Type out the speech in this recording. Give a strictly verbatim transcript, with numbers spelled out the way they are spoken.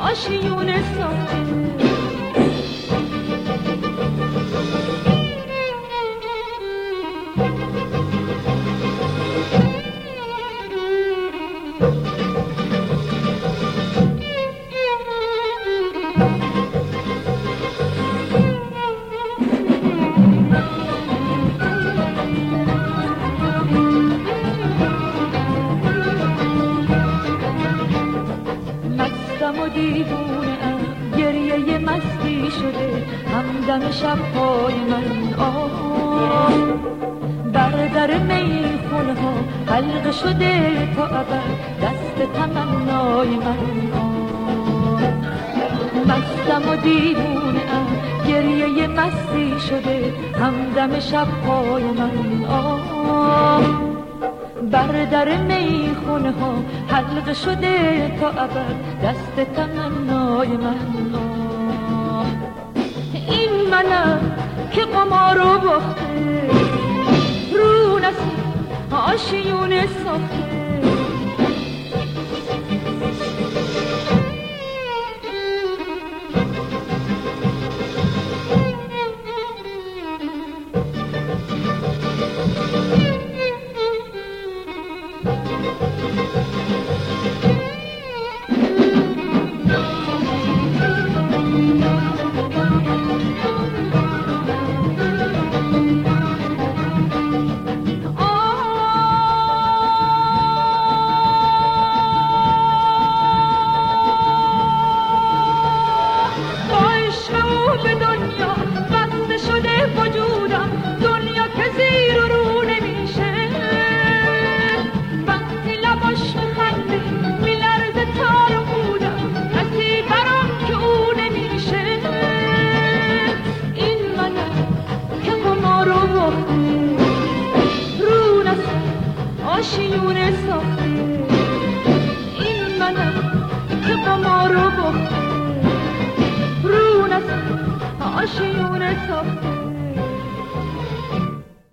آشیون ساخته. مستم و دیوونه ام، گریه مستی شده همدم شب‌های من. آه بر در میخونه ها حلقه شده تا ابد دست تمنای من. آه مستم و دیوونه ام، گریه مستی شده همدم شب‌های من. آه بر در میخونه ها حلقه شده تا ابد دست تمنای من. آه این منم که قمارو باخته، رو نسیم آشیون ساخته. آشیون ساخته. این منم که قمارو باخته، رو نسیم آشیون ساخته.